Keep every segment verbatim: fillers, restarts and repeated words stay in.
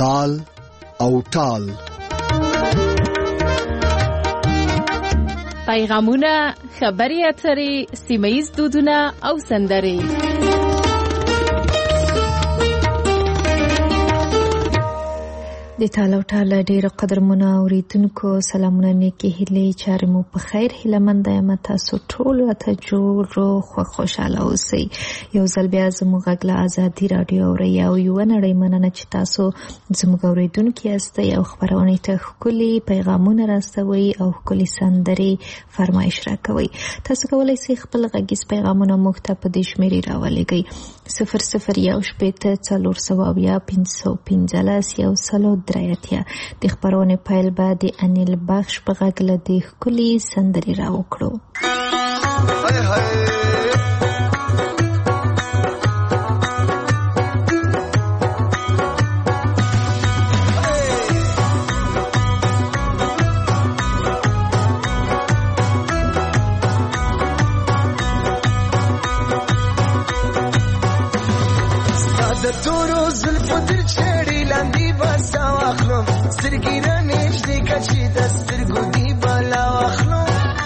تال او ټال. پیغامونه، خبري اترې، سیمه‌ییز دودونه او سندرې. د تاله او ټاله ډېر قدرمنو اوریدونکو سلامونه، نیکې هیلې، چارې مو په خیر. هیلهمنده یم تاسو ټول راته جوړ روغ خوشحاله اوسئ. یو ځل بیا زموږ غږ له ازادي راډیو اورئ او یوه نړۍ مننه چې تاسو زموږ اوریدونکي یاستئ او خپرونې ته ښکلي پیغامونه راستوئ او ښکلي سندرې فرمایش راکوئ. تاسو کولی شئ خپل غږیز پیغامونه موږ ته په دې شمېرې راولېږئ: صفر صفر یو شپېته څلور سوه اویا پنځه سوه پنځلس یو سل او درې اتیا. د خپرونې پیل به د انیل بخش په غږ له دې ښکلي سندرې راوکړو. تورو زلفو در چړې لاندې بسا واخلم، سترګې را نږدې که چې د سترګو دې بلا واخلم،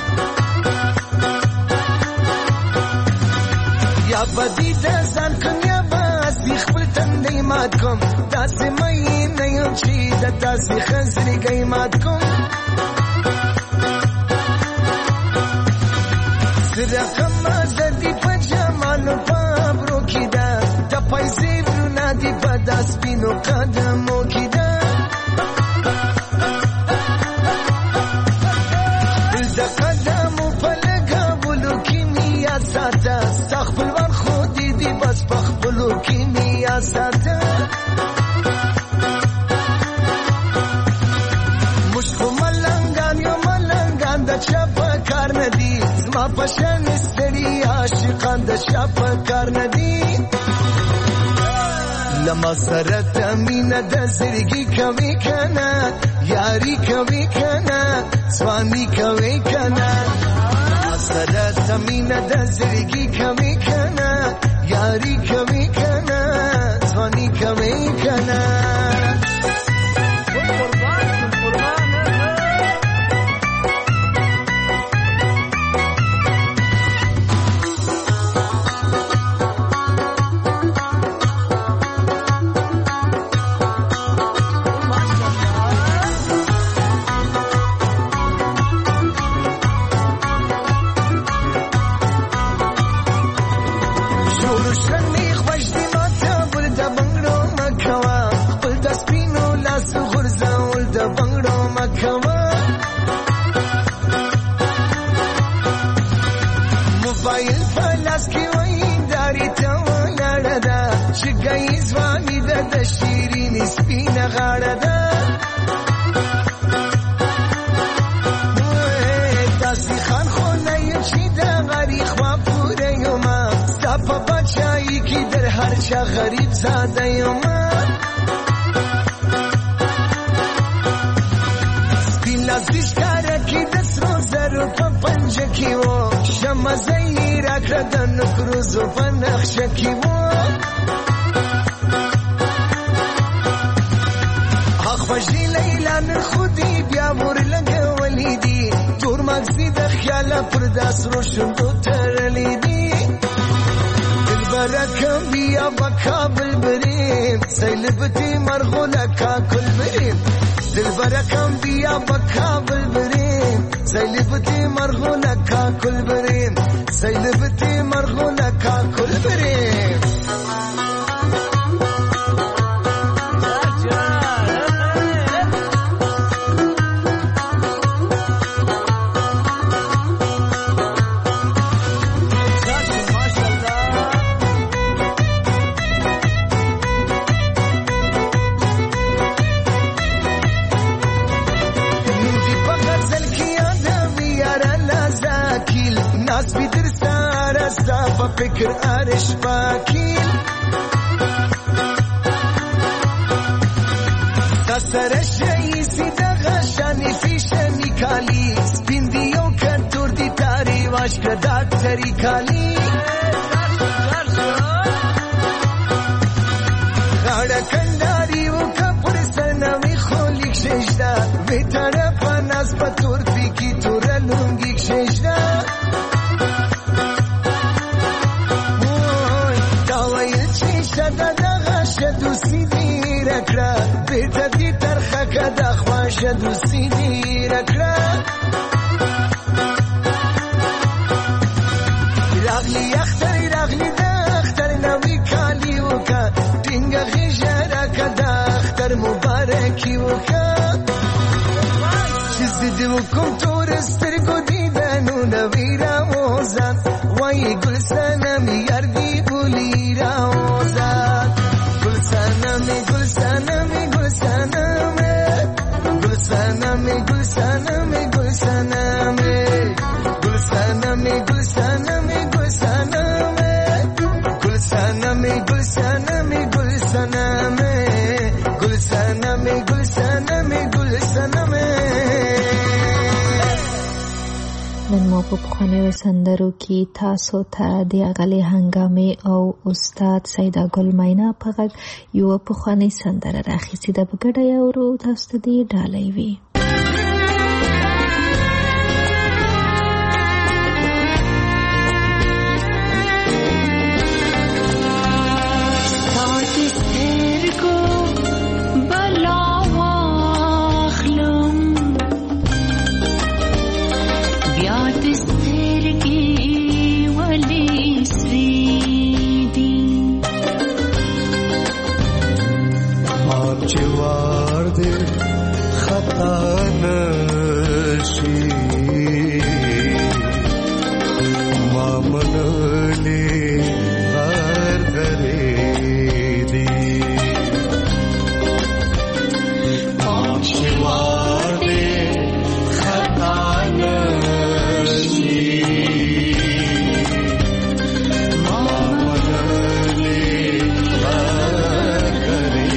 یا به دې د ځان کم یا به دې خپل تندی مات کم، داسې مین نه یم چې د داسې خزرګۍ مات کم. زه رقمه زه دې په جمالو په ابرو کې ده، د پیسې دی په داس پینو قدمو کې ده، د قدمو په لګولو کې مې یاد ساته، ستا خپلوان خو دې دي بس په خپلو کې مې یاد ساته. موږ خو ملنګان یو، ملنګان د چا په کار نه دي، زما په شان ستړي عاشقان د چا په کار نه دي. لما سره ته مینه د زړګي کوي کنه، یاري کوي کنه، ځواني کوي کنه. لما سره ته مینه د زړګي کوي کنه، یاري کوي کنه، ځواني کوي کنه. موبایل فلاس کی وینداری ته ولاړه ده، چې ګي ځواني ده د شیرینې سپینه غاړه ده. داسې خان خو نه یم چې د غریب خوا پوره یمه، ستا په بچایي کې در هر چا غریب زاده یمه. سپین لاس دې ښکاره کې د سرو زرو په پنجه کې و، شمه زینې راکړه د نکروزو په نقشه کې و. خوږې لیلا نن خو دې بیا ور لګولې دي، تور مغزي د خیاله پر داسرو شونډو تړلې دي. دلبره کم بیا به کابل بریم، سیلبتې مرغونه کاکل بریم. دلبره کم بیا به کابل بریم، سیلبتې مرغونه کاکل بریم، سیلبتې مرغونه کاکل بریم. فکر آرش پاکیل تسر شیسی دغه شانی فیشنی کالی سپین دیو کتور دی تاری واش که داکتری کالی غاڑا کنداری و کپر وخا چې زه کوم تور سترګو دیدنو نویرا وزان وای ګل سنم یار دی بولی راوزان ګل سنم ګل سنم ګل سنم ګل سنم ګل سنم ګل سنم ګل سنم ګل سنم ګل سنم ګل سنم ګل سنم ګل سنم ګل سنم ګل سنم ګل سنم. نن مو په پخوانیو سندرو کې تاسو ته د اغلې هنګامې او استاد سیده ګل مینا په غږ یو پخوانی سندره راخیستې ده. په ګډه یې اورو، تاسو ته دې ډالۍ وي. جوار دے خطا نشی مامن لے غار کرے دی جوار دے خطا نشی مامن لے غار کرے.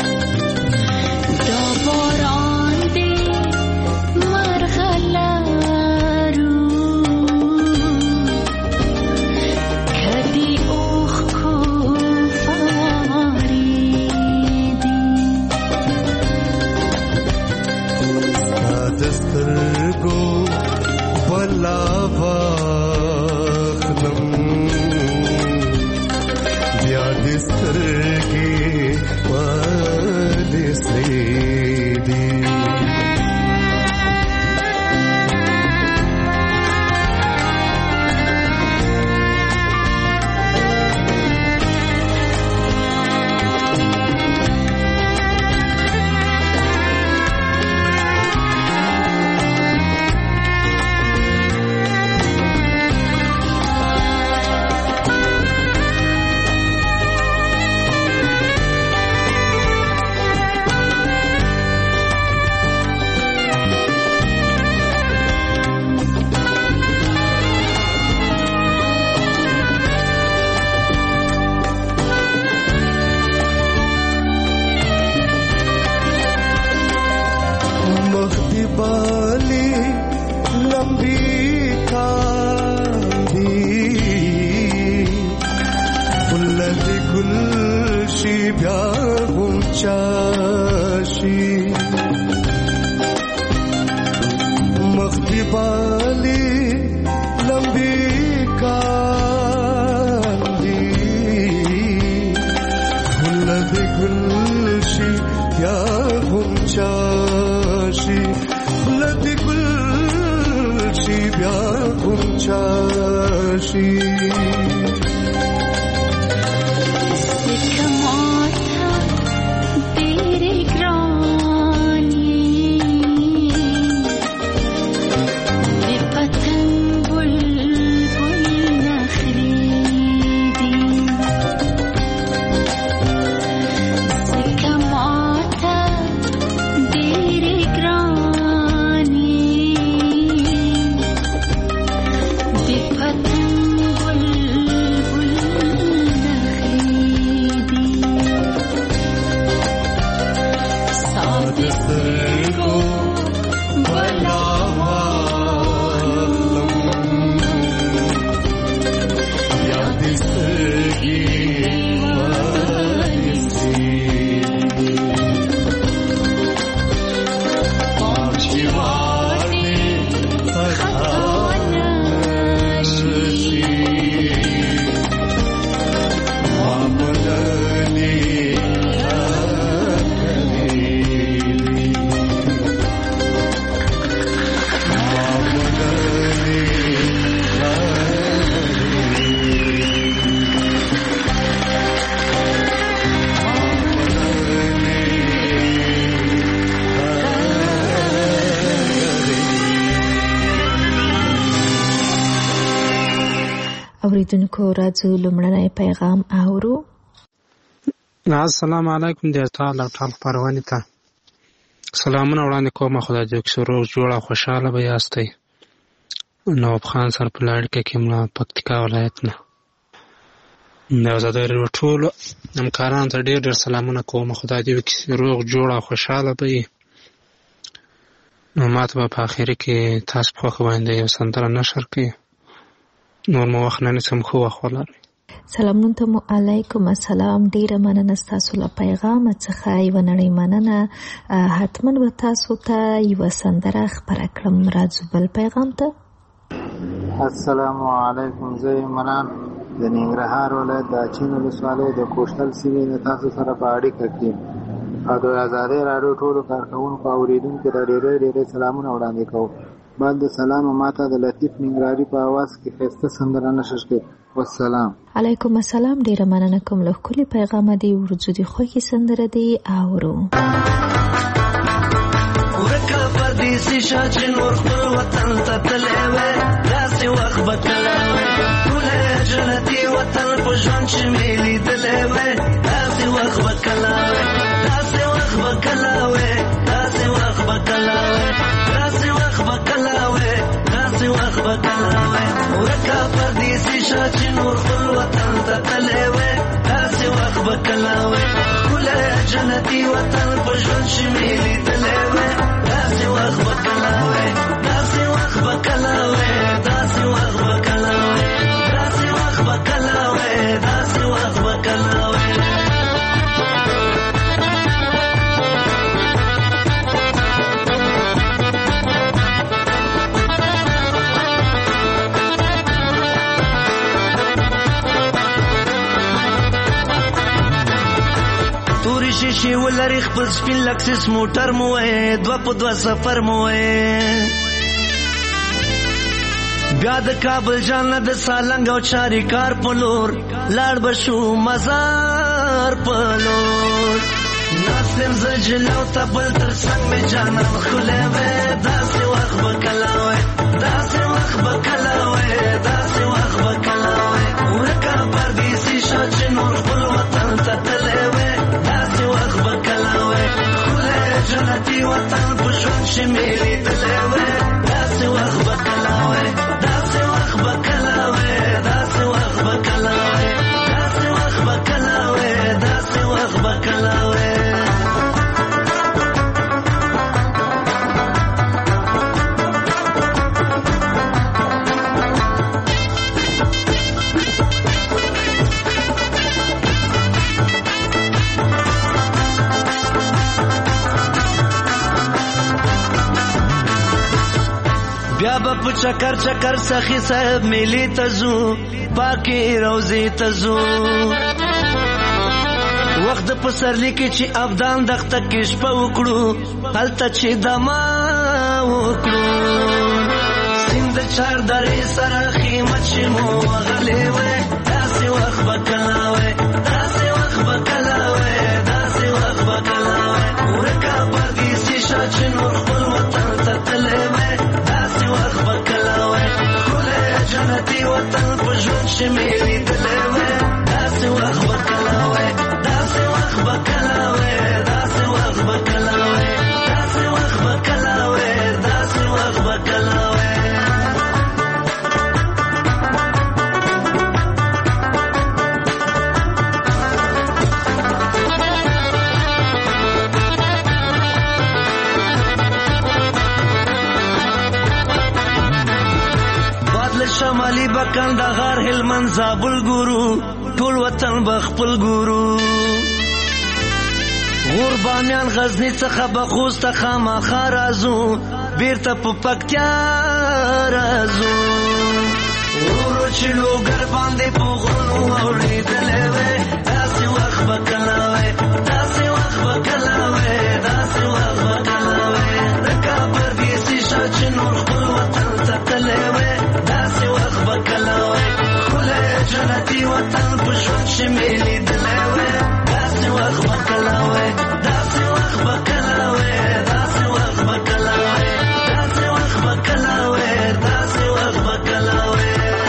Do boran de marhala چاشي اوریدونکو راځو لومړنی پیغام اورو. السلام علیکم د ټال او ټال پروانې ته سلامونه وړاندې کوم. خدای دې وکړي روغ جوړ او خوشاله به یاستئ. نواب خان سر په لړکه کې ملا پکتیکا ولایت نه نو زه د ټولو همکارانو ته ډېر ډېر سلامونه کوم. خدای دې وکړي روغ جوړ او خوشاله به یې. نو ماته به په اخر کې تاسو په خوښه باندې یو سندره نشر کړئ. نور مو وخت نه نیسم، خو وخت ولرئ. سلامونه ته مو علیکم السلام. ډیره مننه ستاسو له پیغام څخه. یوه نړۍ مننه. حتما به تاسو ته یوه سندره خپره کړم. راځو بل پیغام ته. السلام علیکم. زه منان د ننګرهار ولایت د اچین ولسوالۍ د کوشتل سیمې نه تاسو سره په اړیکه کې او د ازادۍ راډیو ټولو کارکوونکو او اورېدونکو ته ډېرې ډېرې سلامونه وړاندې کوم. بعد د سلام ماته د لطیف ننګرهاري په اواز کې ښایسته سندره نشر کړئ. والسلام. علیکم السلام. ډیره مننه کوم له ښکلي پیغامه دی. ورځو د خوښې سندره دی اورو. ورکه پردیسي شه چې نور خپل وطن ته تللی وی، داسې وخت به کله وی ټولی جنتي وطن په ژوند چې مې لیدلی وی، داسې وخت به کله وی داسې وخت به کله وی داسې وخت به کله وی داسې وخت به کله وی داسې وخت به کله وی ورکه پردیسي شه چې نور خپل وطن ته تللی وی، داسې وخت به کله وی ټولی جنتي وطن په ژوند چې مې لیدلی وی، داسې وخت به کله وی داسې وخت به کله وی داسې وخت به کله وی داسې وخت به کله وی داسې وخت به کله وی. تورې شیشې ولري خپل سپین لکسس موټر مو وی، دوه په دوه سفر مو وی، بیا د کابل جان د سالنګ او چاریکار په لور لاړ به شو مزار په لور. ناستم زه جلو ته بل تر څنګ مې جانان ښکلی وی، داسې وخت به کله وی داسې وخت به کله وی داسې وخت به کله وی ورکه پردیسي شه چې نور خپل وطن ته تللی وی، داسې وخت به کله وی ښکلی جنتي وطن په ژوند چې مې لیدلی وی، داسې وخت به کله وی داسې وخت به کله وی داسې وخت به کله وی داسې وخت به کله وی داسې وخت به کله وی. بیا به په چکر چکر سخی صاحب میلی ته ځو، پاکې روضې ته ځو، وخت د پسرلي کې چې ابدان دښته کې شپه وکړو، هلته چې دما وکړو، سیند د چار درې سره قیمت چې مو غلې وې داسې وخت به کله وې داسې وخت به کله وې داسې وخت به کله وې ورکه پردیسي شه چې نور خپل وطن ته تللی وې داسې وخت به کله وې ښکلی جنتي وطن په ژوند چې مې لیدلی وې داسې وخت به کله وې داسې وخت به کله وې داسې وخت به کله وې داسې وخت به کله وې داسې وخت به کله وې شمالی بکند غار هلمند زابل ګورو ټول وطن بخپل ګورو غور بامیان غزنی څخه بخوست ته خامخا راځو بیرته په پکتیا راځو ورو چې لوګر باندې په غرونو اورېدلی وې داسې وخت به کله وې داسې وخت به کله وې داسې وخت به کله وې د کابل دیسي شه چې نور خپل وطن ته تللی وې داسې وخت به کله وې ښکلی جنتي وطن په ژوند چې مې لیدلی وې داسې وخت به کله وې داسې وخت به کله وې داسې وخت به کله وې داسې وخت به کله وې داسې وخت به کله وې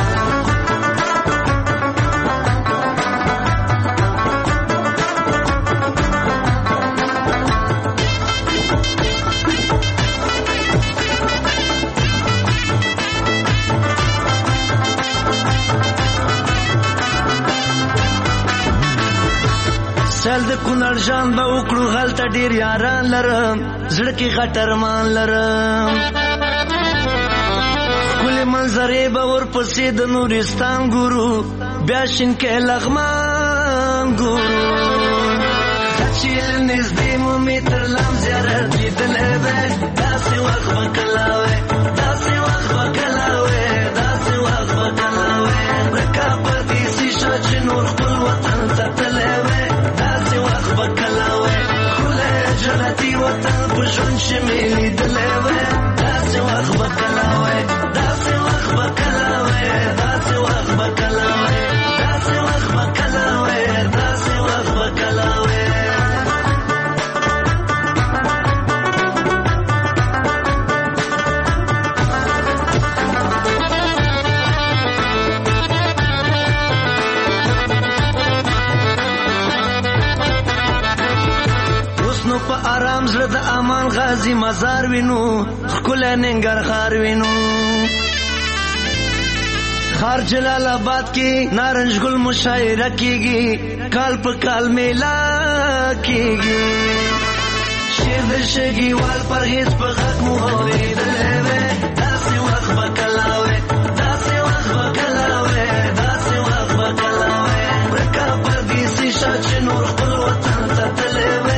سل د کونړ جان به وکړو هلته ډېر یاران لرم زړه کې غټ ارمان لرم ښکلې منظرې به ورپسې د نورستان ګورو بیا شینکۍ لغمان ګورو چې له نږدې مو مې تر لام زیارت لیدلی وې داسې وخت به کله وې داسې وخت به کله وې داسې وخت به کله وې ورکه پردیسي شه چې نور خپل وطن ته تللی وې داسې وخت به کله وې ښکلی جنتي وطن په ژوند چې مې لیدلی وې داسې وخت به کله وې داسې وخت به کله وې داسې وخت به کله وې داسې وخت به کله وې داسې وخت به کله وې په آرام زړه د امان غازی مزار وینو ښکلی ننګرهار وینو خار جلال آباد کې نارنج ګل مشاعره کیږي کال په کال میله کیږي شعر د شګیوال پرهیز په غږ مو اورېدلی وې داسې وخت به کله وې داسې وخت به کله وې داسې وخت به کله وې ورکه پردیسي شه چې نور خپل وطن ته تللی وې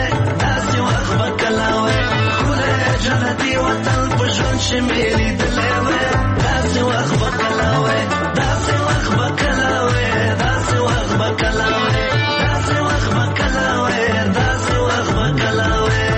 جنتي وطن په ژوند چې مې لیدلی وې داسې وخت به کله وې داسې وخت به کله وې داسې وخت به کله وې داسې وخت به کله وې داسې وخت به کله وې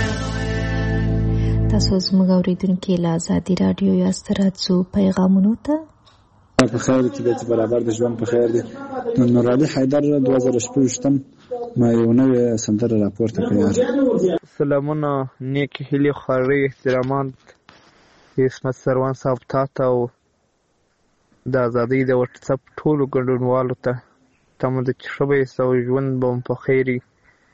تاسو زموږ اورېدونکي له ازادي راډیو یاست راځو پیغامونو ته په خیر طبیعت برابر د ژوند په خیر دی نور علي حیدر دوه زره شپږم ما یو نوې سندره راپورته کړه سلامونه نیک هیلې خوارۍ احترامات عصمت سروان صاحب تا ته او د ازادۍ د وټساپ ټولو ګډونوالو ته تمه ده چې ښه به یې سو ژوند به مو په خیر وي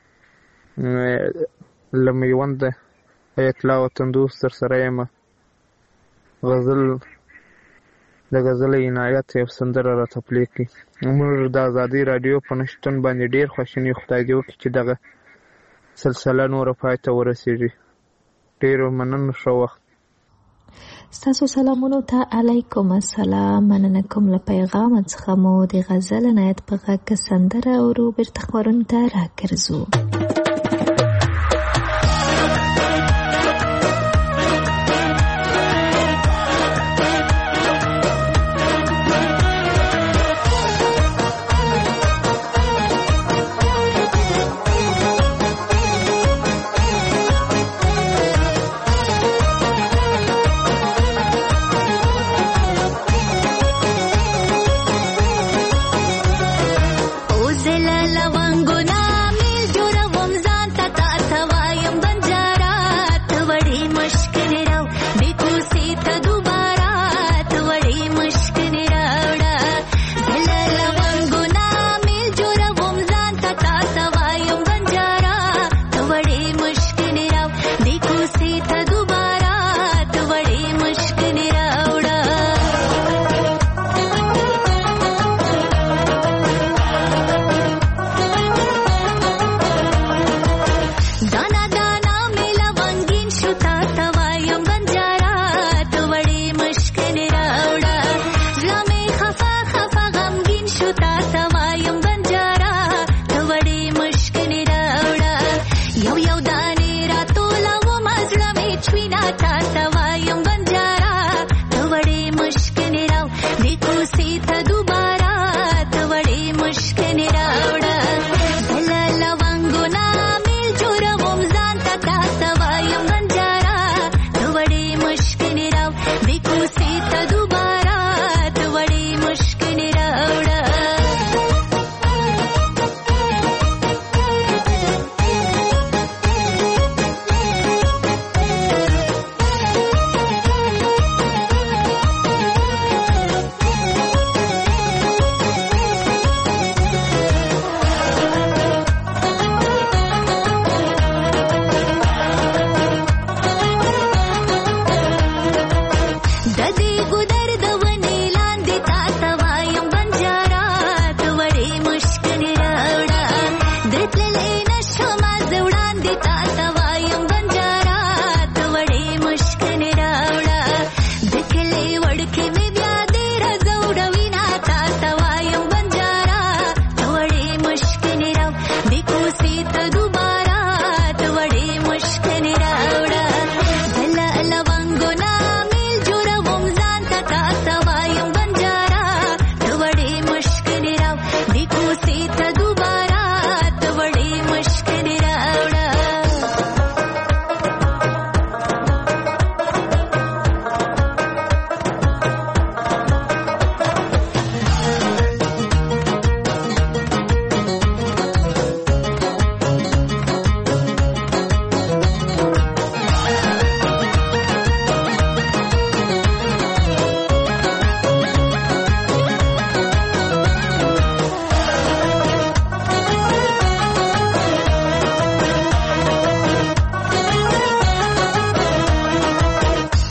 له میونده حیات الله وطن دوست در سره یم غزل د غزل عنایت یو سندره راته پلې کړي موږ د ازادۍ راډیو په نشتون باندې ډېر خواشین یو خدای دې وکړي چې دغه سلسله نوره پای ته ورسېږي ډېرو مننه ښه وخت ستاسو سلامونو ته علیکم السلام مننه کوم له پیغام څخه مو د غزل عنایت په غږ سندره اورو بیرته خپرونې ته راګرځو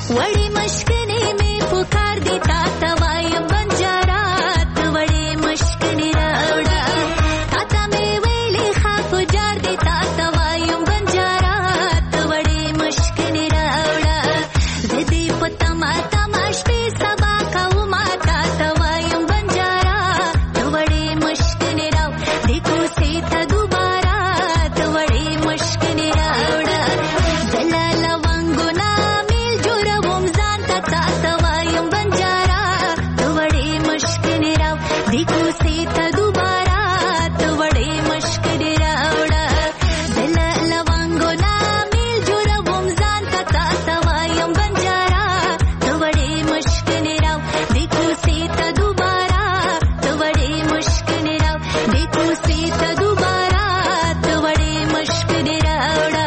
وړې مشکنې مې پکار دي تا ته وایم بنجاره ته وړې مشکنې راوړه تا ته مې ویلې ښه په جار دي تا ته وایم بنجاره ته وړې مشکنې راوړه زه دې په تما تما شپې سبا کومه تا ته وایم بنجاره ته وړې مشکنې راو دې کوڅې ته دوباره ته وړې مشکنې راوړه زه له لونګونه میل جوړوم ځان ته تا ته وایم بنجاره ته وړې مشکنې راو دې کوڅې ته دوباره ته وړې مشکنې راوړه زه له لونګونه میل جوړوم ځان ته تا ته وایم بنجاره ته وړې مشکنې راو دې کوڅې ته دوباره ته وړې مشکنې راو دې کوڅې ته دوباره ته وړې مشکنې راوړه.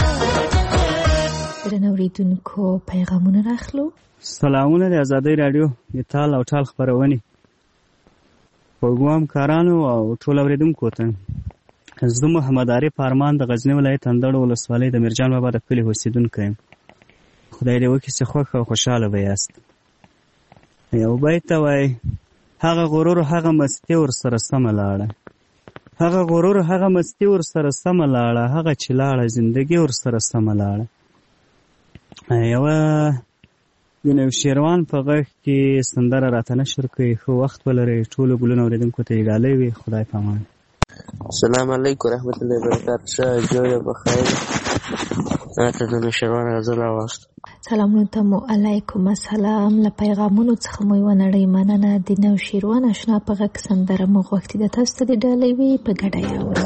درنو اوریدونکو پیغامونه راخلو. سلامونه د ازادۍ راډیو د تال او ټال خپرونې خوږو همکارانو او ټول اوریدونکو ته زه محمد عارف ارمان د غزني ولایت اندړ ولسوالۍ د میرجان بابا د کلي اوسېدونکی یم. خدای دې وکړي چې خوښ او خوشحاله به یاست. یو بیت ته وایي هغه غرور هغه مستي ورسره سمه لاړه هغه غرور هغه مستي ورسره سمه لاړه هغه چې لاړه زندګي ورسره سمه لاړه. یوه د نوشیروان په غږ کې سندره راته نشر کوي. ښه وخت ولرئ ټولو ګلونو اورېدونکو ته یې ډالۍ وي. خدای په امان. السلام علیکم رحمت الله وبرکاته. ښه جوړه بخیر راته د نوشیروان غزل راواست. سلامونه ته مو علیکم السلام. له پیغامونو څخه مو یوه نړۍ مننه. د نوشیروان اشنا په غږ سندره مو غوښتې ده تاسو ته د ډالۍ وي په ګډه یې اورو.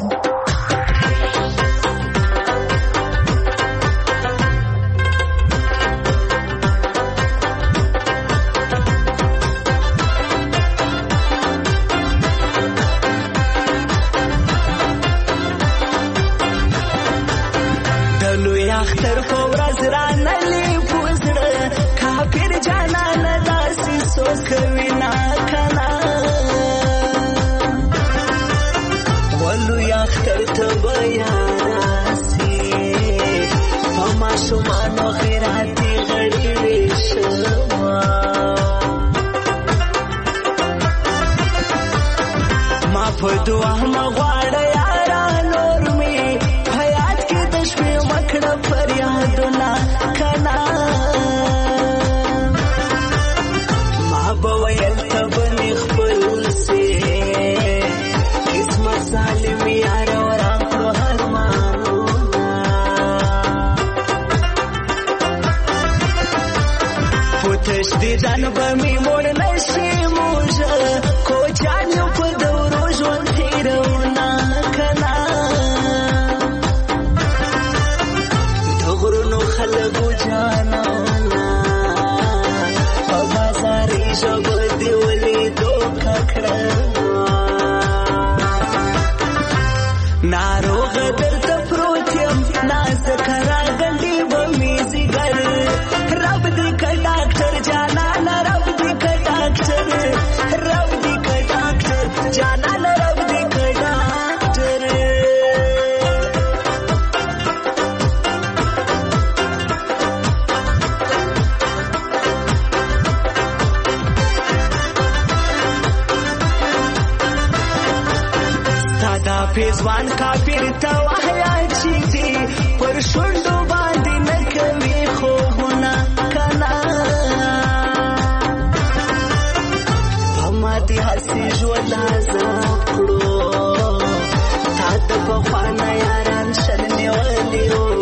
اختر په ورځ رانلې پوزړه کافر جانان داسې څوک وینا کنه ولوی اختر ته بیا راسي په ماشومانو خیراتي غړي ویشما ما په دعا مغواړه یارا نور می حیات کې د شپې مکړه فریادونه کنا ما به ویل ته بنې خپل سي قسمت سالم یار ورکړو ارمانونه پوتش دې ځان به مې موړ نشي موږه کوچان یو په دورو ژوند تېرونه کنا خلقو جانانا په بازاري ژبه دې ولیدو ککړه ناروغه درته پروت یم نازکه راغلې به مې ځیګر رب دې که ډاکټر جانانه رب دې که ډاکټر رب دې که ډاکټر جانانه رب دې که ډاکټر پیزوان کافر ته وحیا چې دی پر شونډو باندې نه کوي خوبونه کنا په ماتې هسې ژوند عذاب کړو تا ته پخوانه یاران شل نیولي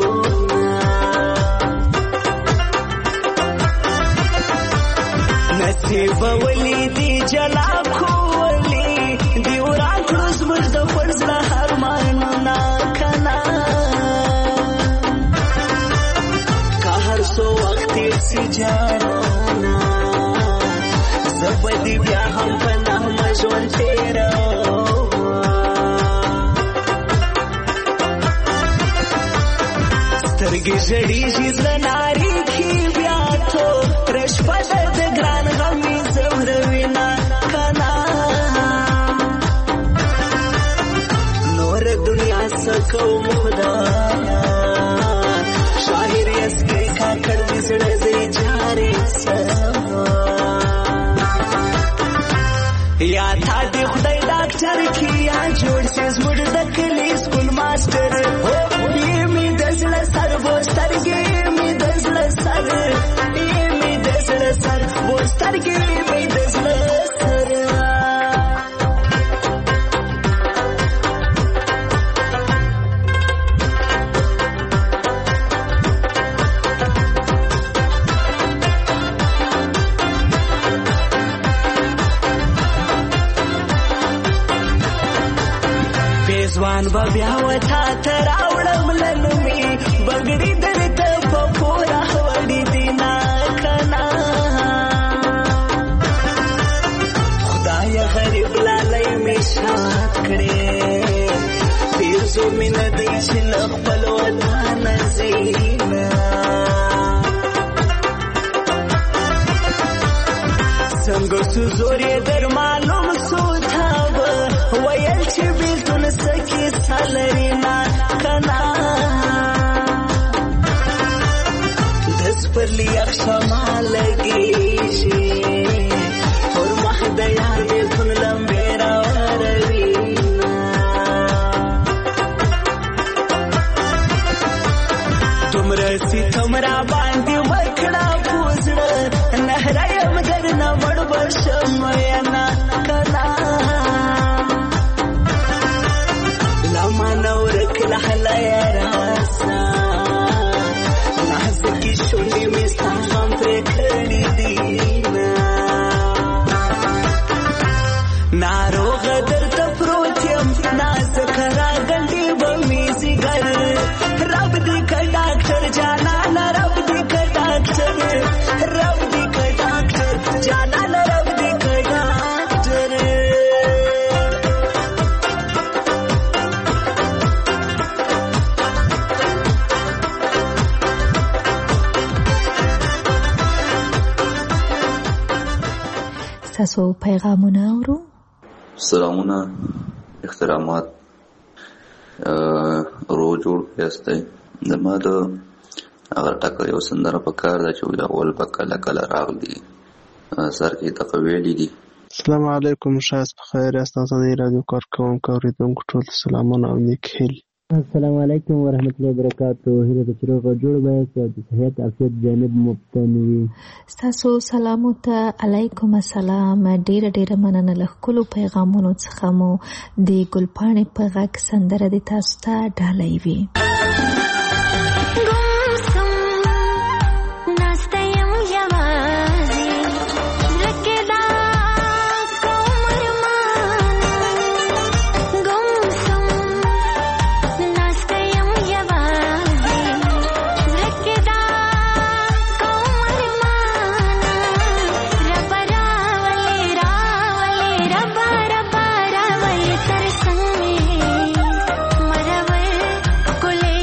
نصیب ولی دی جلا کولی دی وران کړو زموږ د فرزړه ارمانونه کنا که هر څو وخت یې سي جانانا زه به دې بیا هم په نغمه ژوند تېروم سترګې ژړېږي زړه نارېږي بیا توره شپه ده د ګران غم یې ځوروینه کنا دنیا سکوم خدایا شاعر یسکی کا کړ دې زړه دې جان جوړ سي زموږ د کلي سکول ماسټر یې می د زړه سر و سترګې می د زړه سر یې می د زړه سر و سترګې می د زړه سر ځوان به بیا وتا ته راوړم لنومي بګړي درته په پوره وړي دي نه کنه خدای غریب لالی مې شاد کړې پیرزو مینه دی چې له خپل وطن ځي نه څنګه څو زور یې در معلوم سو تا به ویل چې بیلتون سکی سالري نه کنه دس پر لیاق شما لګیږي اور مخ د یار بیلتون لمبې راوروي دومره ستم را باندې وکړه پوزړه نهره یم درنه مړ به شم نه کنه لحلا یا راسا نازکی شونی می ستانغم پر کړی دینا ناروغ درته پروت یم نازک راغلی به می زیګر رب دې که ډاکټر جانان رب دې که ډاکټر رب دې که ډاکټر جانان رب دې که ډاکټر تاسو پیغامونه اورو سلامونه احترامات رو جوړ کېسته د ما د هغه ټکه یو سندره په کار ده چې اول په کله کله راغلي سر کې تقویلی دي السلام علیکم شایست بخیر یاست نازنین رادیو کارکوونکو اوریدونکو ټول سلامونه او نیک هیلې السلام علیکم ورحمت الله وبرکاتو هیله ده چې روغ جوړ وایاست او د صحت عافیت جانب مبتن وي ستاسو سلامو ته علیکم السلام ډیره ډیره مننه له ښکلو پیغامونو څخه مو د ګلپاڼې په غږ سندره د تاسو ته ډالۍ وي Kule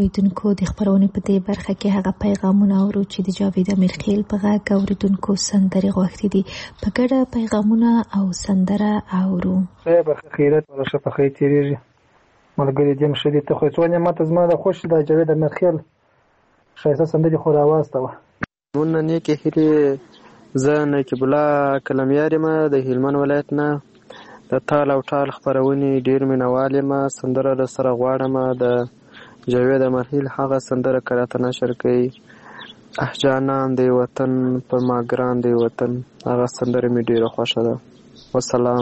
اوریدونکو د خبرونې په دې برخه کې هغه پیغامونه اورو چې د جاوید امیرخیل په غږ اوریدونکو سندرې غوښتي دي. په ګډه پیغامونه او سندره اورو. خیر برخه خیرت ولا شفقه تیریږي ملګری دې مشدي ته خو څونه ماته زما د خوش د جاوید امیرخیل شایسته سندرې خو راواسته و. مون نه کې هري زه نقیب الله کلمیار ما د هلمند ولایت نه د تال او ټال خبرونې ډیر مینوال ما سندره د سره غواړم د جاوید امیرخیل هغه سندره کراته نشر کوي اح جانان دی وطن پر ما ګران دی وطن هغه سندره می ډیره خوښه ده. والسلام.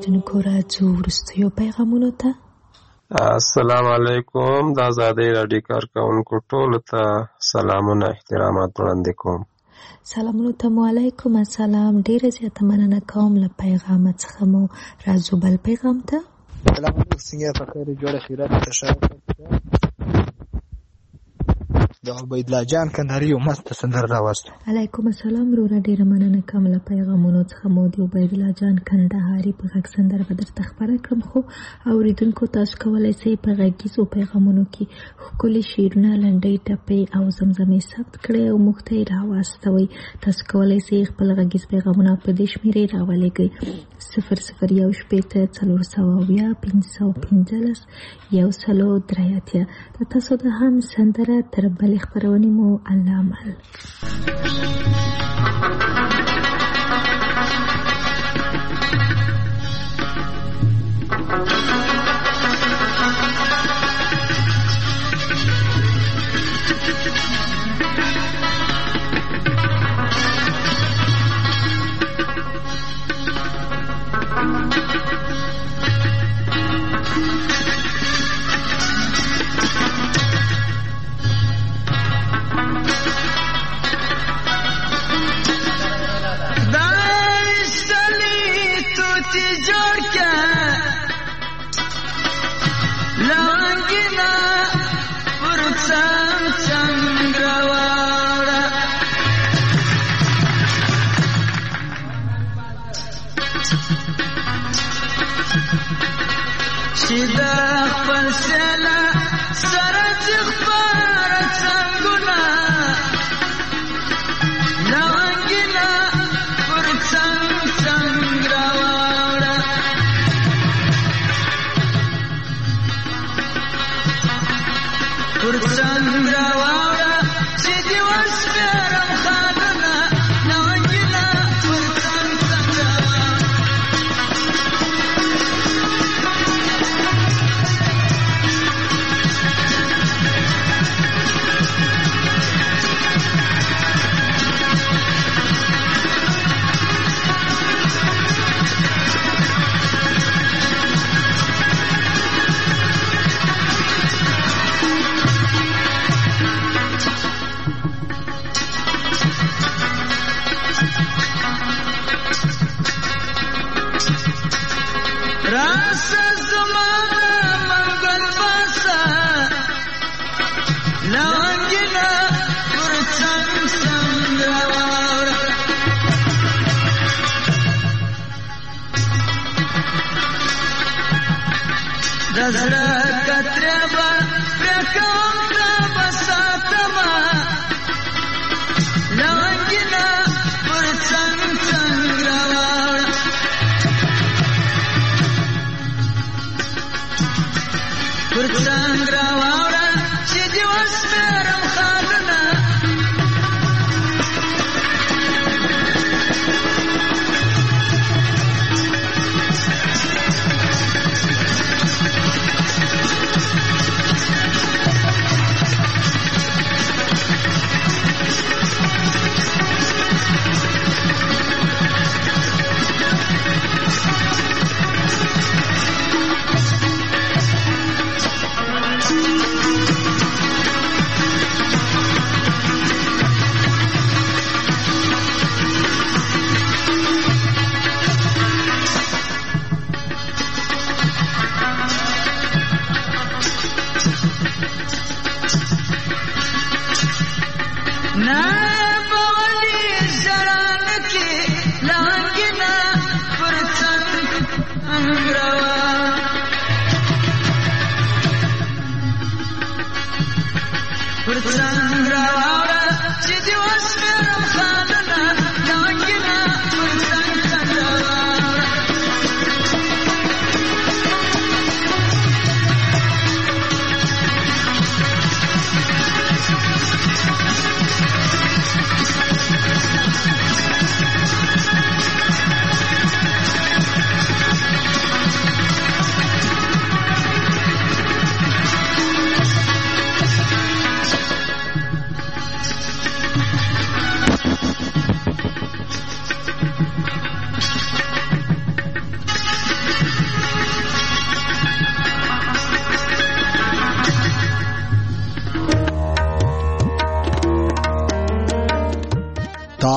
اوریدونکو راځو وروستیو پیغامونو ته. السلام علیکم. د ازادۍ راډیو کارکونکو ټولو ته سلامونه احترامات وړاندې کوم. سلامونو ته مو علیکم السلام. ډیره زیاته مننه کوم له پیغام څخه مو راځو بل پیغام ته. سلام علیکم. څنګه په خیر جوړه خیرات تشکر. د عبید الله جان کندهاری یو مست سندره راوست. علیکم السلام. رو ډیره مننه کوم له پیغامونو څخه مو د عبید الله جان کندهاری په غږ سندره به درته خبره کړم. خو اوریدونکو تاسو کولی شئ په غږیزو پیغامونو کې ښکلي شعرونه لنډۍ ټپې او زمزمې ثبت کړئ او موږ ته یې راواستوئ. تاسو کولی شئ خپل غږیز پیغامونه په دې شمېرې راولېږئ: صفر صفر یو شپېته څلور سوه اویا پنځه سوه پنځلس یو سلو درې اتیا. د تاسو د هم سندره تر بلې خپرونې مو الله مل.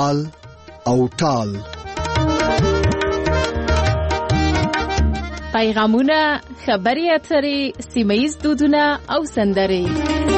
تال او ټال. پیغامونه، خبري اترې، سیمه‌ییز دودونه او سندرې.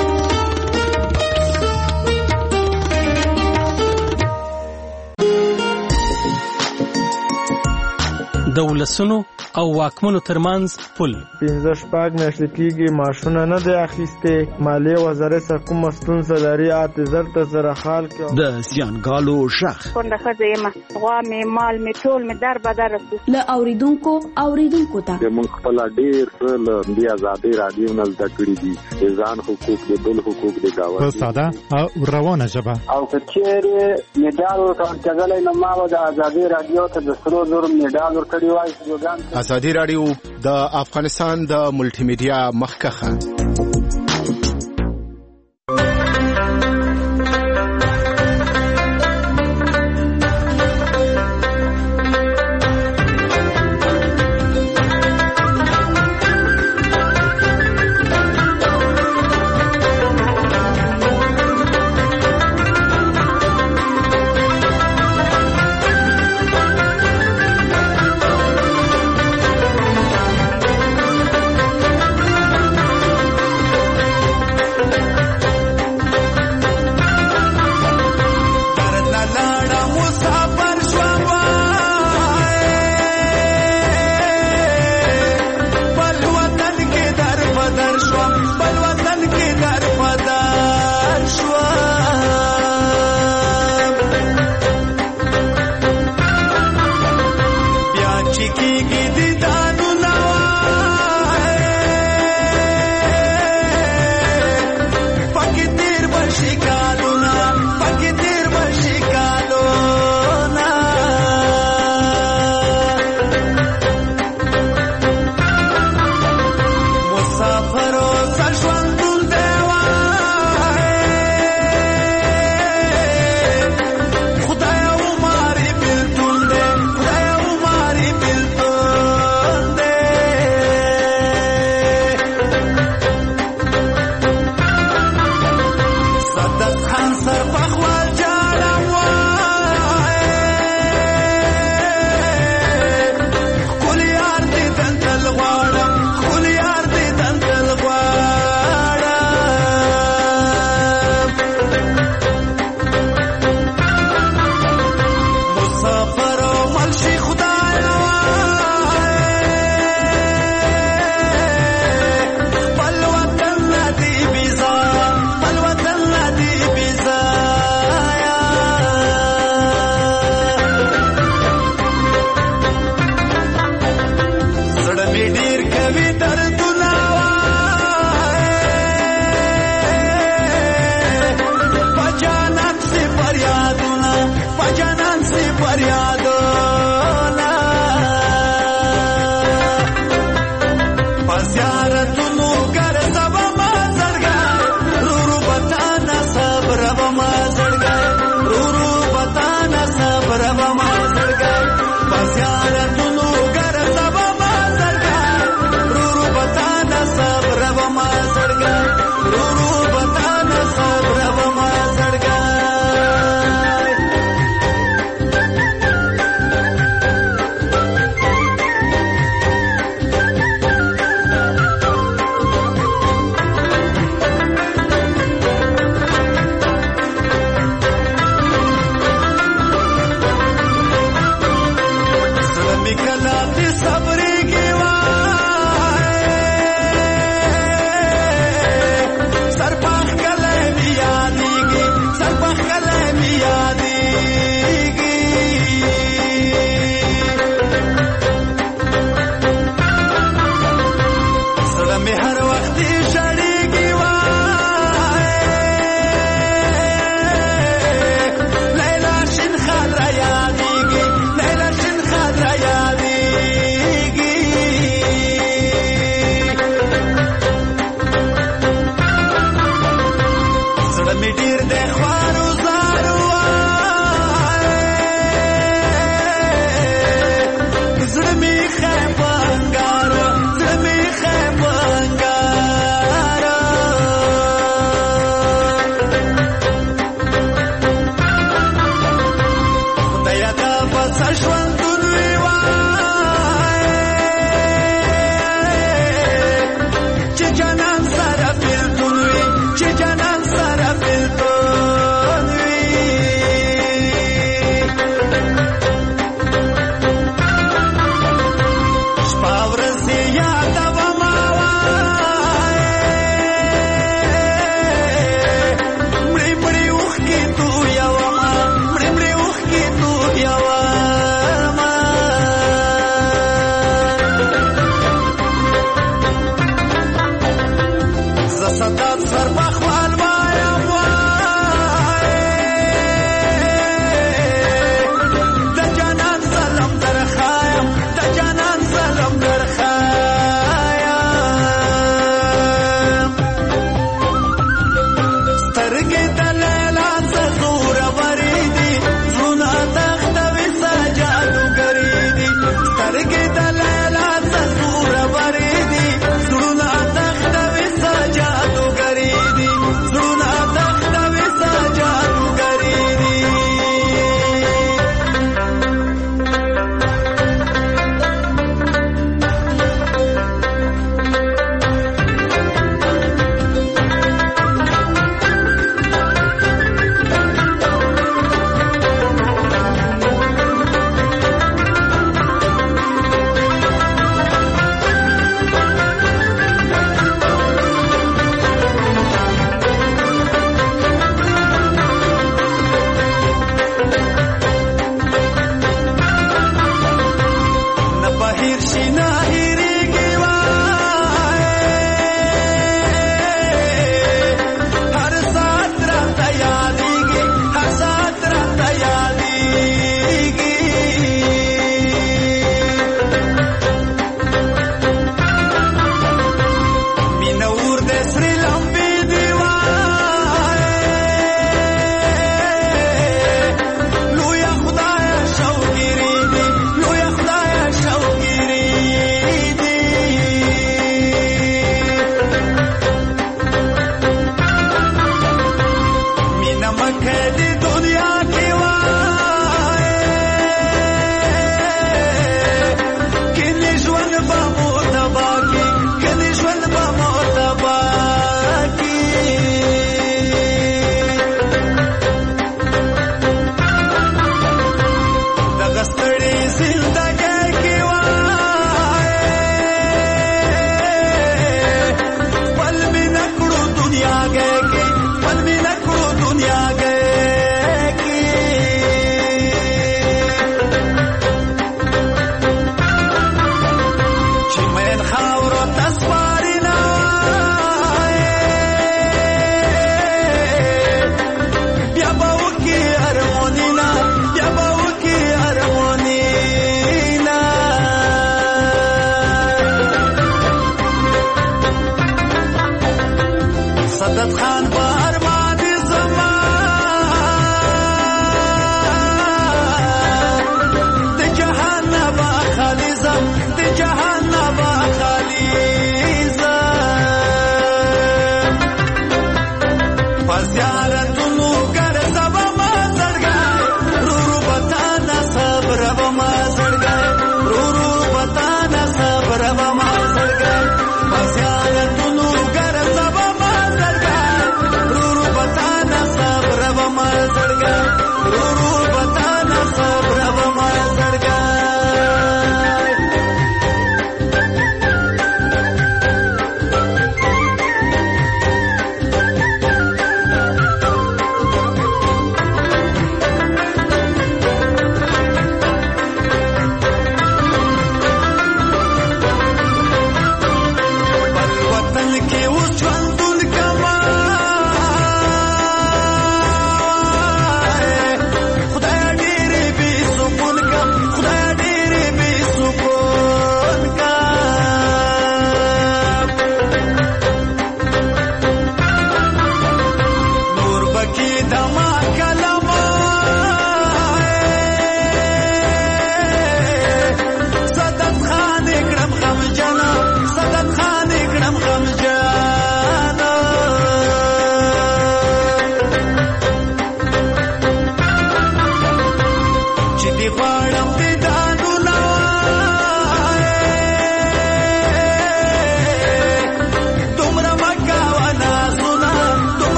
د ولسونو او واکمنو ترمنځ پل. پنځه شپږ میاشتې کېږي معاشونه نه دی اخیستې. مالیې وزارت څخه کومه ستونزه لري اته زر ته زره خال کې. د زیانګالو غږ. کونډه ښځه یم، غوا مې مال مې ټول مې در بدر له اوریدونکو اوریدونکو ته. موږ خپل ډېر څه له دې ازادۍ راډیو نه زده کړي دي. د ځان حقوق د بل حقوق د ګاونډي په ساده او روانه ژبه. او که چېرې میډال ورکړلی نو ما به د ازادۍ راډیو ته د سرو زرو میډال ورکړی وای. ازادي راډیو د افغانستان د ملټي میډیا مخکخه